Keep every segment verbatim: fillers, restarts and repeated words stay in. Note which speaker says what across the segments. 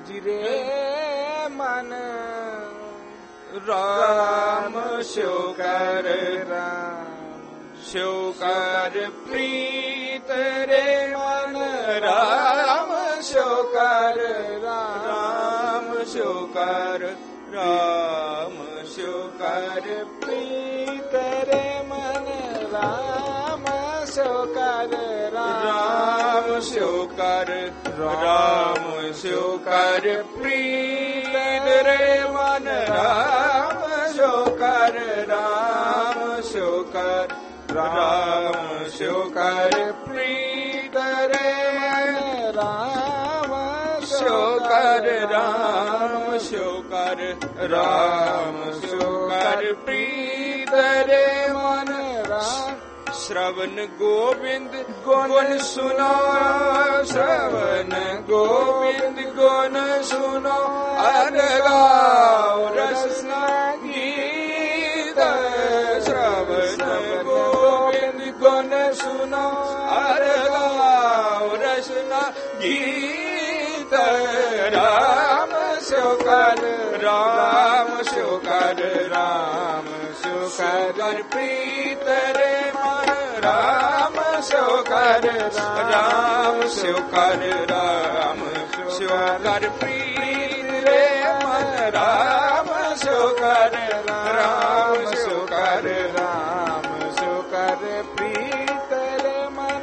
Speaker 1: जिरे मन राम स्यो कर राम स्यो कर प्रीत रे मन राम स्यो कर राम स्यो कर राम स्यो कर प्रीत रे मन राम स्यो कर राम स्यो कर राम स्यो कर प्रीत रे मन राम स्यो कर राम स्यो कर राम स्यो कर प्रीत रे मन राम स्यो कर राम स्यो कर राम स्यो कर प्रीत रे मन राम श्रवण गोविंद गुण सुनो श्रवण गोविंद गुण सुनो अर गाओ रसना गीत श्रवण गोविंद गुण सुनो अर गाओ रसना गीत राम स्यो कर राम स्यो कर राम स्यो कर प्रीत रे राम स्यो कर राम स्यो कर राम स्यो कर प्रीत रे मन राम स्यो कर राम स्यो कर राम स्यो कर प्रीत रे मन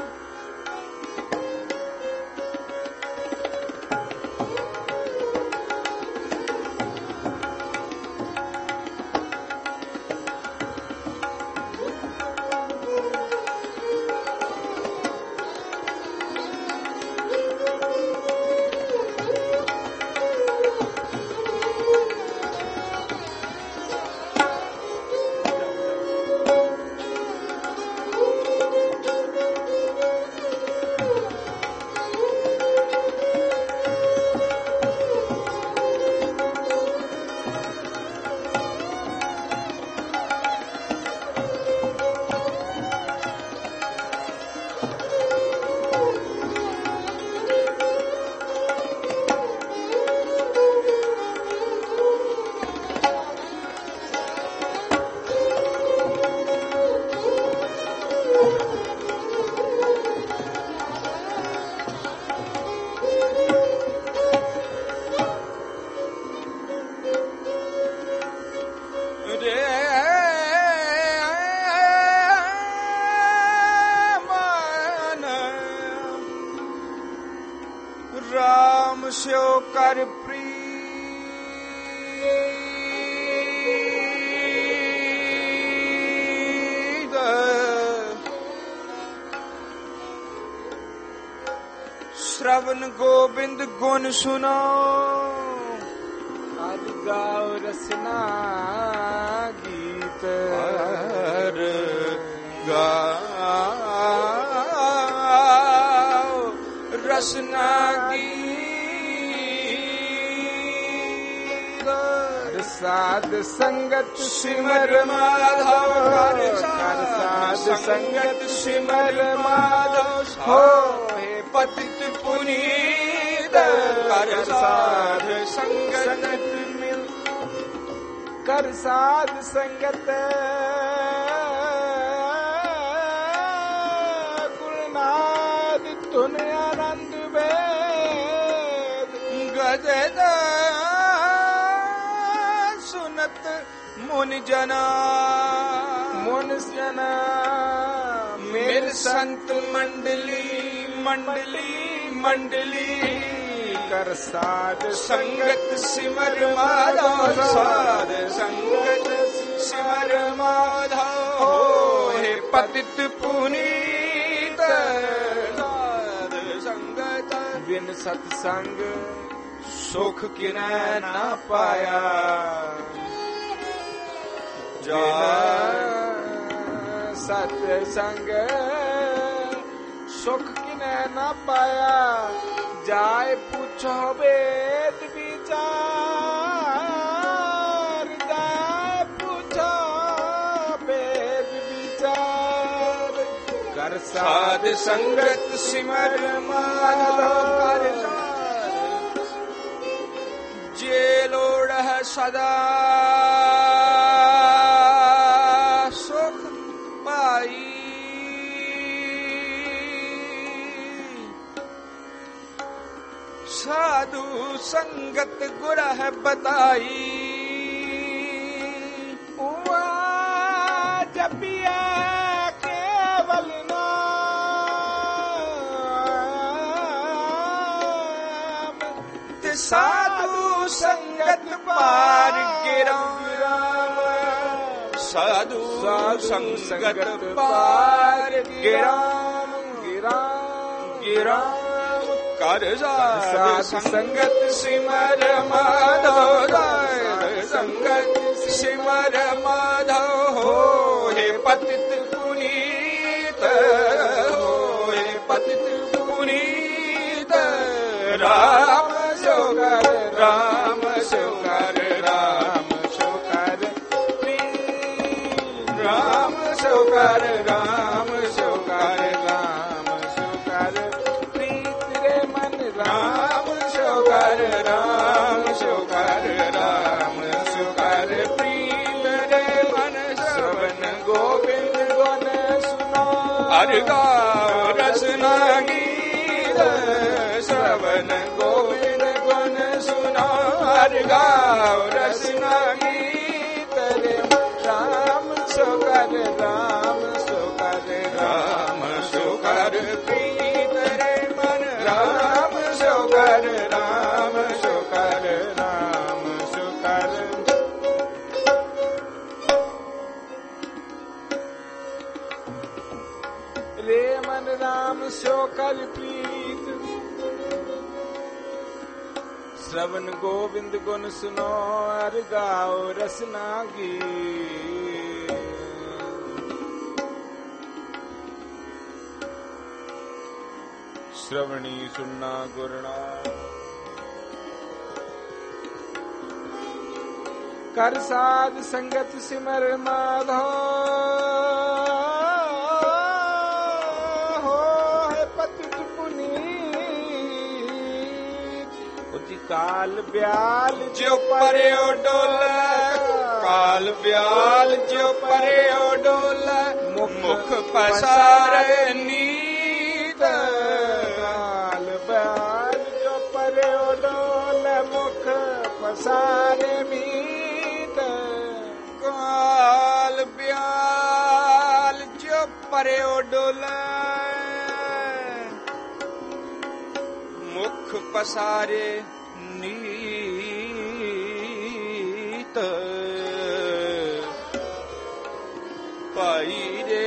Speaker 1: राम स्यो कर प्रीत श्रवण गोविंद गुण सुनो आज गाओ रसना गीत गाओ रसना गीत साध संगत सिमर माधव कर साध संगत सिमर माधव हो हे पतित पुनीत कर साध संगत मिल कर साध संगत गुरुनाथ तुन आनंद वेद गजद सुनत मुनि जना मुनि जना मेरे संत मंडली मंडली मंडली कर साध संगत सिमर माधव साध संगत सिमर माधव हो हे पतित पुनीत साध संगत बिन सत्संग सुख किनै ना पाया जा सत्संग सुख किनै ना पाया जाय पूछो वेद विचार जाय पूछो वेद विचार कर साध संगत सिमर माधव कर
Speaker 2: ਜੇ ਲੋੜ ਹੈ ਸਦਾ ਸੁਖ ਪਾਈ, ਸਾਧੂ ਸੰਗਤ ਗੁਰ ਹੈ ਬਤਾਈ,
Speaker 1: ਉਆ ਜਪਿਆ ਕੇਵਲ ਨਾਮ,
Speaker 2: ਤੇ ਸਾਧੂ ਸੰਗਤ ਪਾਰ ਗਿਰਾਮ, ਸਾਧੂ ਸੰਗਤ ਪਾਰ ਗਿਰਾਮ, ਗਿਰਾਮ ਗਿਰਾਮ ਕਰ ਸਾਧ ਸੰਗਤ ਸਿਮਰ ਮਾਧੋ, ਸੰਗਤ ਸਿਮਰ ਮਾਧੋ ਹੋਏ ਪਤਿਤ ਪੁਨੀਤ, ਹੋਏ ਪਤਿਤ ਪੁਨੀਤ, ਰਾਮ ਸੋ ਕਰ ਰਾਮ ਸੋ ਕਰ ਰਾਮ ਸੋ ਕਰ ਰਾਮ ਸੋ ਕਰ ਰਾਮ ਸੋ ਕਰ ਰਾਮ ਸੋ ਕਰ ਰਾਮ ਸੋ ਕਰ ਰਾਮ ਸੋ ਕਰ ਰਾਮ ਸੋ ਕਰ ਪ੍ਰੀਤ ਰੇ ਮਨ ਸਵਨ ਗੋਬਿੰਦ ਗੁਣ ਸੁਨਾ, ਹਰਿ ਗਾਓ ਰਸਨਾ ਗੀਤ ਸਵਨ ਗੋਬਿੰਦ ਗੁਣ ਸੁਨਾ, ਹਰਿ ਗਾਓ ਰਸਨਾ ਗੀਤ ਰੇ ਰਾਮ ਸੋ ਕਰ ਰਾਮ ਸੋ ਕਰ ਰਾਮ ਸੋ ਕਰ ਪ੍ਰੀਤ ਰੇ ਮਨ ਰਾਮ ਸੋ ਕਰ ਰਾਮ ਸੋ ਕਰ ਰਾਮ ਸੋ ਕਰ।
Speaker 1: ਰੇ ਮਨ ਰਾਮ ਸੋ ਕਰ ਪ੍ਰੀਤ, श्रवण गोविंद गुण सुनो, हर गाओ रसना गीत। श्रवणी सुनना गुरना, कर साध संगत सिमर माधो, हो है पतित पुनीत। उति काल ब्याल
Speaker 2: जो पर्यो डोले, काल ब्याल जो पर्यो डोले, मुख पसारे नीत।
Speaker 1: काल ब्याल जो पर्यो डोले, मुख पसारे मीत।
Speaker 2: काल ब्याल जो पर्यो डोले, मुख पसारे नीत। पाई रे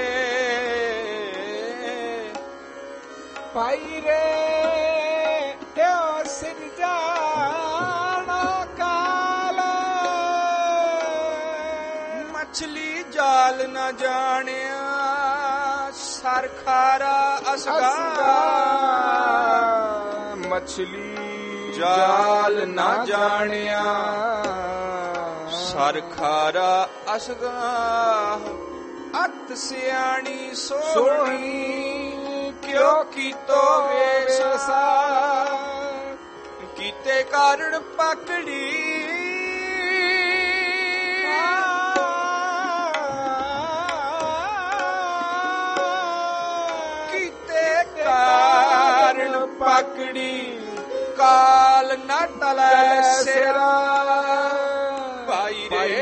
Speaker 1: पाई रे त्यो सिरजाना काल,
Speaker 2: मछली जाल न जानिया, सर खारा असगा।
Speaker 1: मछली जाल न जानिया,
Speaker 2: सर खारा असगा। अत सियाणी सोहनी, क्यों कीतो वेसा, कीते कारण पकड़ी। कीते कारण पकड़ी, काल न टले सेरा। पाई रे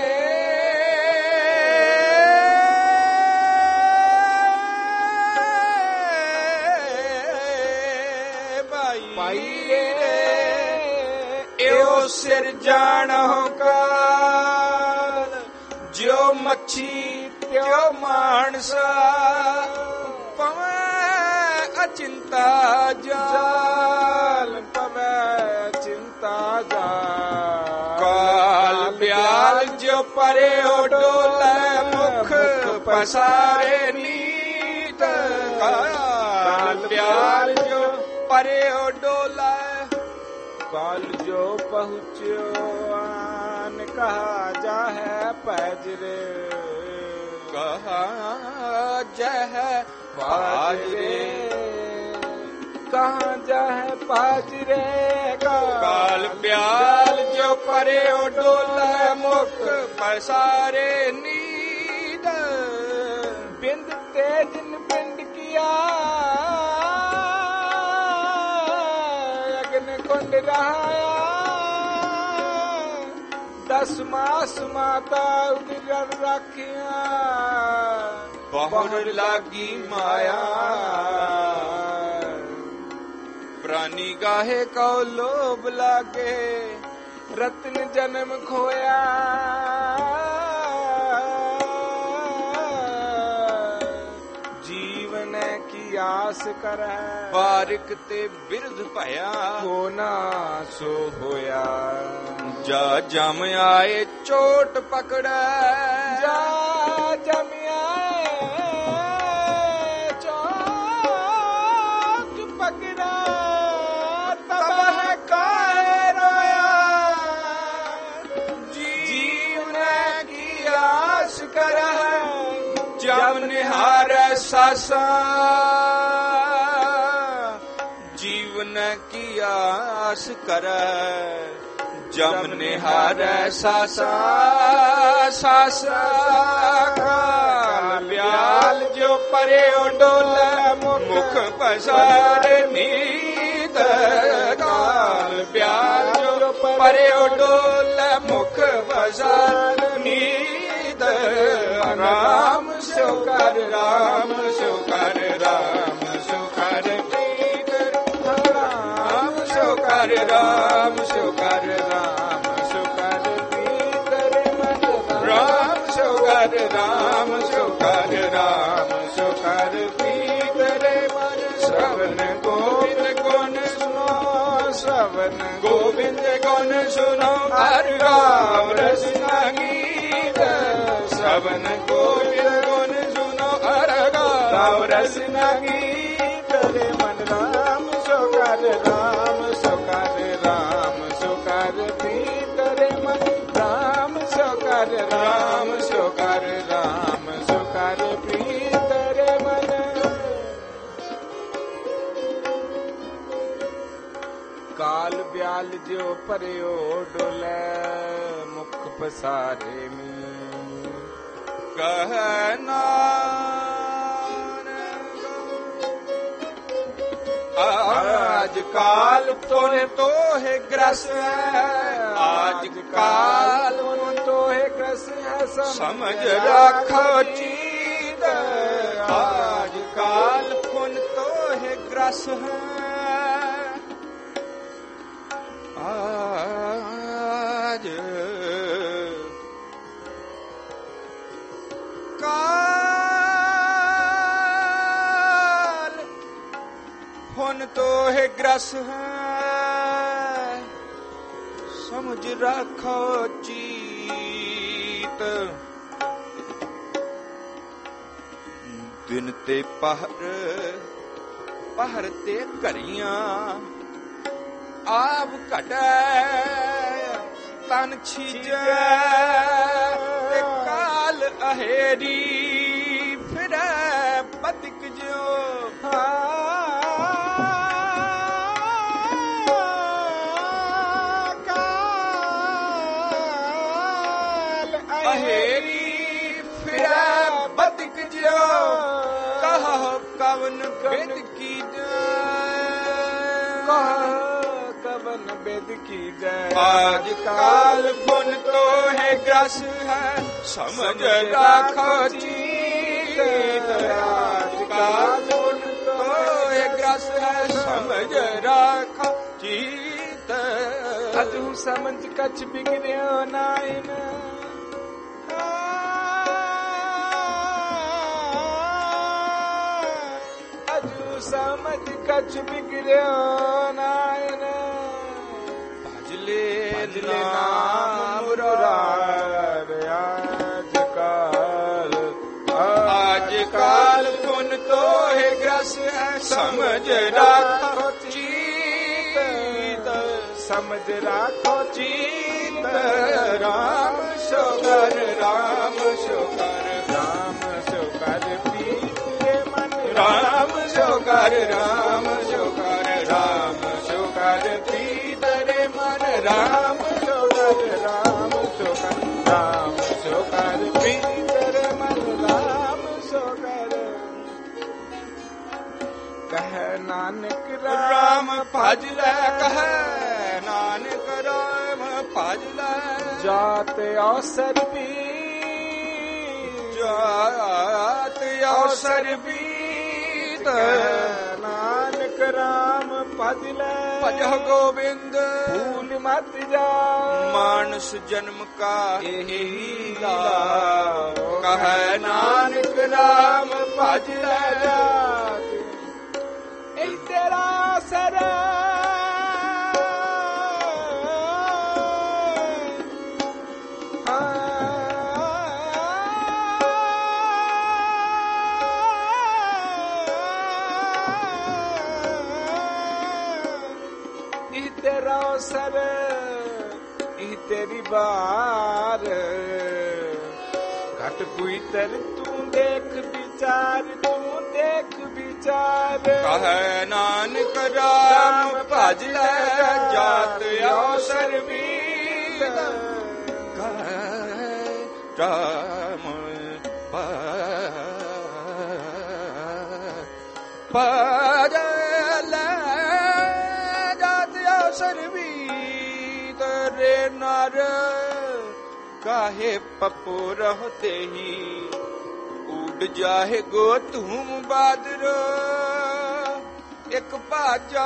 Speaker 1: पाई रे
Speaker 2: एओ सिर जानो काल, जो मच्छी त्यो मानसा। पवे अचिंता जाल,
Speaker 1: पवे चिंता जाल।
Speaker 2: काल ब्याल जो परे डोले, मुख पसारे नीत। काल ब्याल जो परे डोले,
Speaker 1: काल जो पहुँचो आन, कहा जा है पैजरे।
Speaker 2: कहा जह बाजरे,
Speaker 1: कहाँ जाए पाजरेगा।
Speaker 2: काल ब्याल जो परे डोले मुख पसारे नींद।
Speaker 1: बिंद तेज बिंद किया अग्नि कुंड रहाया। दस मास माता उदर रखिया
Speaker 2: बहुर लागी माया। प्राणी गाहे को लोभ लागे
Speaker 1: रत्न जन्म खोया। जीवन की आस कर
Speaker 2: बारिक ते बिरध भया।
Speaker 1: को ना सो होया।
Speaker 2: जा जम आए चोट पकड़े।
Speaker 1: जा जम आए चोट पकड़ा। तब है काहे रोया। जीवन की आस कर
Speaker 2: जम निहार सासा। जीवन की आस कर जम निहार सासा। सासा काल ब्याल जो परे डोले मुख पसार नींद। काल ब्याल जो परे डोले मुख पसार नींद। राम सो कर राम सो कर राम सो कर राम सो कर राम सो कर राम सो कर राम सो कर राम सो कर राम सो कर पीतरे मन। श्रवण गोविंद गुण सुनो श्रवण गोविंद गुण सुनो हर गाँव रसना गीत। श्रवण गोविंद गुण सुनो हर गाँव रसना गीत।
Speaker 1: रे मन राम सो कर राम सो कर राम सो कर भीतरे मन। राम सो कर राम सो कर राम सो कर भीतरे मन। काल ब्याल जो परयो डोले मुख पसारे में।
Speaker 2: कहना आज काल तोने तो है ग्रस है। आज काल
Speaker 1: तो है ग्रस है।
Speaker 2: समझ रखो चीत। आज काल पुन तो है ग्रस है। आज काल पुन तो है ग्रस है। समझ रखो चीत। दिन ते पहर पहर ते करियां। आब कटे तन छीजे ते काल अहेरी फिरे बदिक जो। अहेरी फिरे बदिक जो। कहो कवन बेद की
Speaker 1: कवन बेद की जय।
Speaker 2: आज काल पुन तो है ग्रस है। समझ रखो चीत। आज काल पुन तो है ग्रस है। समझ रखो चीत।
Speaker 1: अजू समझ कछ बिगड़ियो नाइन। अजू समझ कछ बिगड़ियो नाइन।
Speaker 2: भजले नाम मुरार
Speaker 1: आज काल।
Speaker 2: आज काल पुन तो है ग्रस है। समझ रखो चीत।
Speaker 1: समझ राखो
Speaker 2: चीत। राम सो कर राम सो कर
Speaker 1: राम सो कर पीते मन।
Speaker 2: राम सो कर राम सो कर
Speaker 1: जात अवसर भी
Speaker 2: जात अवसर बीत
Speaker 1: नानक राम भज ले
Speaker 2: भज गोविंद
Speaker 1: भूल मत जा
Speaker 2: मानस जन्म का
Speaker 1: यही
Speaker 2: लीला कहे नानक राम भज ले
Speaker 1: जात यही तेरा असर तेरा सर ई तेरी बार घट कोई तर तू देख विचार तू देख विचार
Speaker 2: कहे नानक राम भज ले जात अवसर बीत राम भज ले रे नार काहे पपो रहते ही उड़ जाहे गो तुम बादरो एक बाजा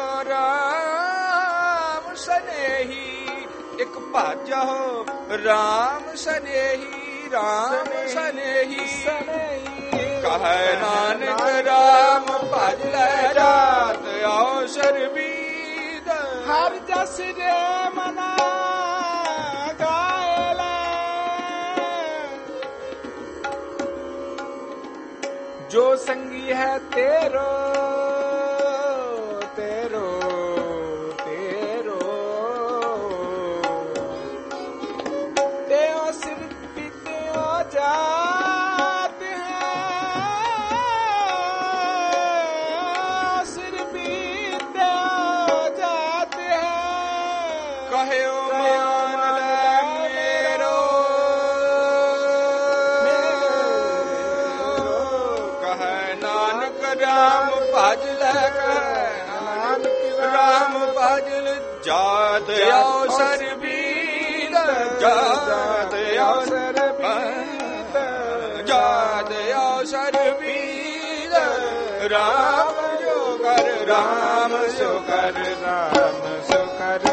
Speaker 2: राम सनेही एक बाजा राम सनेही राम सनेही कहे नानक राम भज ले जात अवसर भी
Speaker 1: हर जस रे मना गायले जो संगी है तेरो तेरो तेरो तेओ सिर पीतेओ जाते हैं सिर पीते
Speaker 2: कहे ओ मान मेरो कहे नानक राम भज ले नानक राम भज ले जात अवसर बीत जात अवसर बीत जात अवसर बीत राम जो कर राम जो कर राम जो कर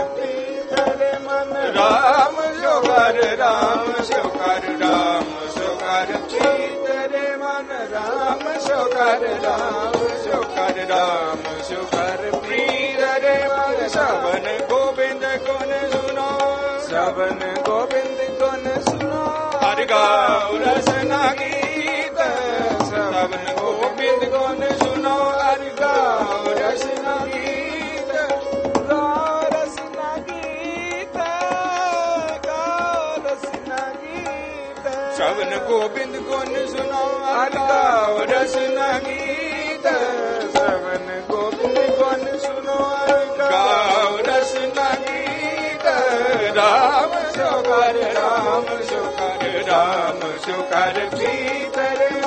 Speaker 2: राम जो कर राम जो कर राम जो कर तेरे मन राम जो कर राम जो कर राम जो कर प्रीत रे मन श्रवण गोविंद गुण सुनो
Speaker 1: श्रवण गोविंद गुण सुनो
Speaker 2: हरि गाओ रसना गीत श्रवण गोविंद गुण सुनो हरि गाओ रसना गीत
Speaker 1: गाओ रसना गीत गाओ रसना गीत
Speaker 2: श्रवण गोविंद गुण सुनो हरि गाओ रसना गीत
Speaker 1: श्रवण गोविंद गुण सुनो हरि
Speaker 2: गाओ रसना गीत राम जो कर राम जो कर राम जो कर प्रीत रे